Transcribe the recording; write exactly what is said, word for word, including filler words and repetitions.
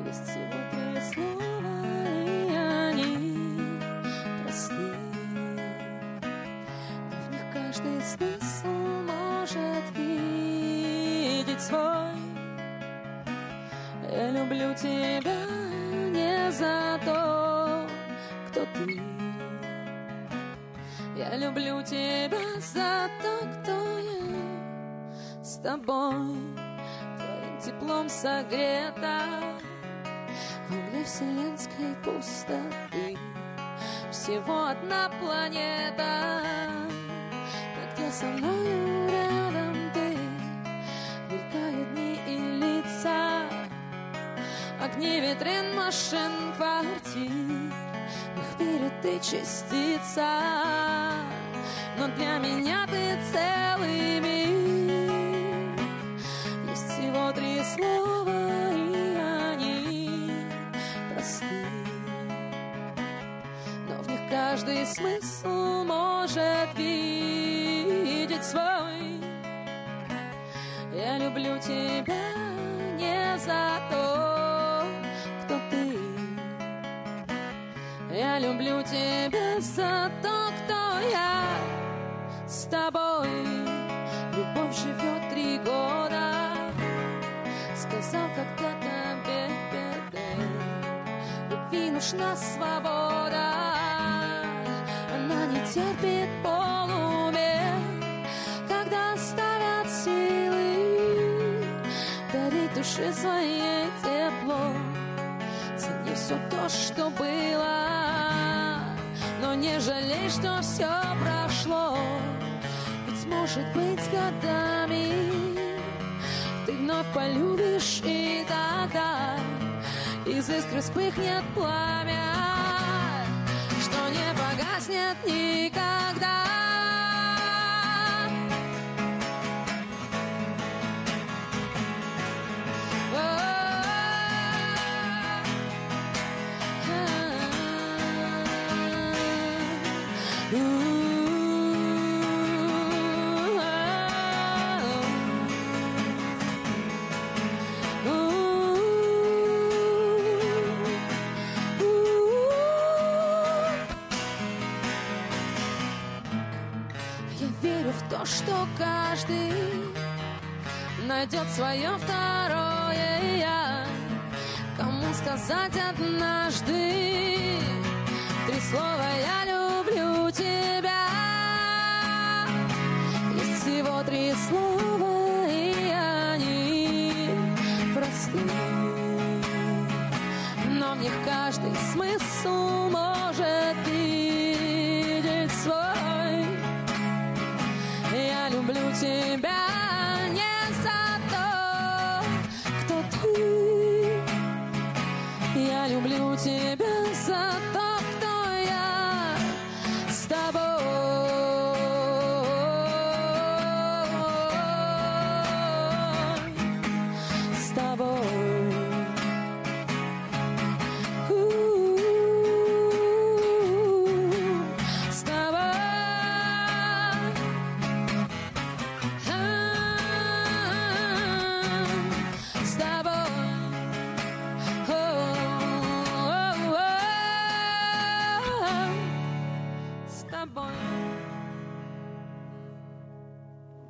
Есть всего три слова, и они просты, но в них каждый смысл может видеть свой. Я люблю тебя не за то, кто ты. Я люблю тебя за то, кто я. С тобой твоим теплом согрета в угле вселенской пустоты. Всего одна планета, но где со мною рядом ты. Мелькают дни и лица, огни витрин, машин, квартир. В их мире ты частица, но для меня ты целый мир. Есть всего три слова, и они просты, но в них каждый смысл может видеть свой. Я люблю тебя не за то, кто ты. Я люблю тебя за то, кто я. С тобой любовь живет три года. Сказал когда-то бе-бе-бе, любви нужна свобода. Она не терпит полумер, когда оставят силы дарить душе своей тепло. Цени все то, что было, но не жалей, что все прошло. Ведь может быть с годами ты вновь полюбишь, и тогда из искры вспыхнет пламя, что не погаснет никогда. То, что каждый найдет свое второе я. Кому сказать однажды три слова «я люблю тебя». Есть всего три слова, и они просты, но в них каждый смысл может видеть свой. Я люблю тебя не за